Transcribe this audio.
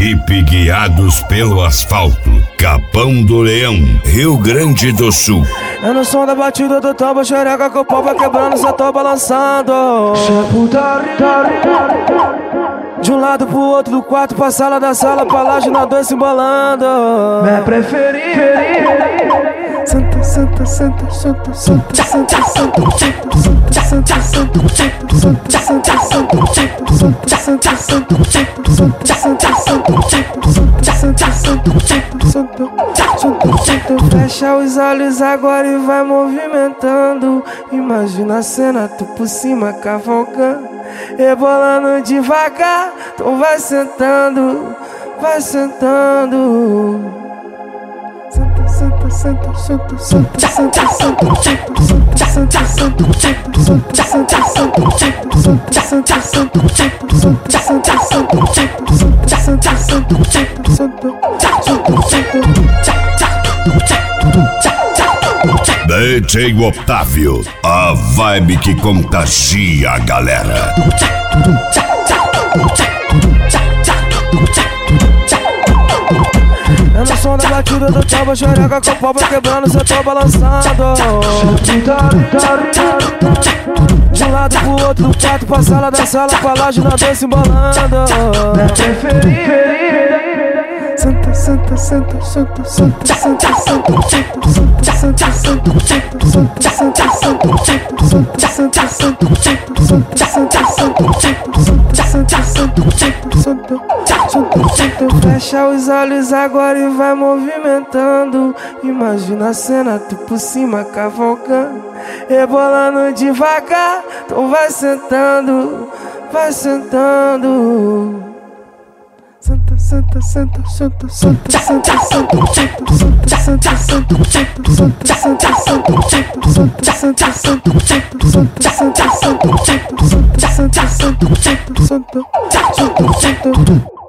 Jeep guiados pelo asfalto. Capão do Leão, Rio Grande do Sul. É no som da batida do tambo, xereca com o pau vai quebrando, só tô balançando. De um lado pro outro do quarto, pra sala da sala, pra laje na dois se embolando. Minha preferida. Santa, santa, santa, santa, santa, santa, santa, santa, santa, santa. Fecha os olhos agora e vai movimentando. Imagina a cena, tu por cima cavalgando, rebolando devagar. Então vai sentando, vai sentando. Santa, santa, santa, santa, santa, santa, santa, santa, DJ Otávio, a vibe que contagia a galera. É no som da batida do tambo, xereca com o pau vai quebrando, cê tô balançando. De um lado pro outro do quarto, pra sala da sala, pra laje na dois se embolando. Minha preferida. Santa, santa, santa, santa, santa, santa, santa, santa, santa. Fecha os olhos agora e vai movimentando. Imagina a cena, tu por cima cavalgando, rebolando devagar. Então vai sentando, vai sentando. Santa, santa, santa, santa, santa, santa, santa, santa, santa, santa, santa, santa.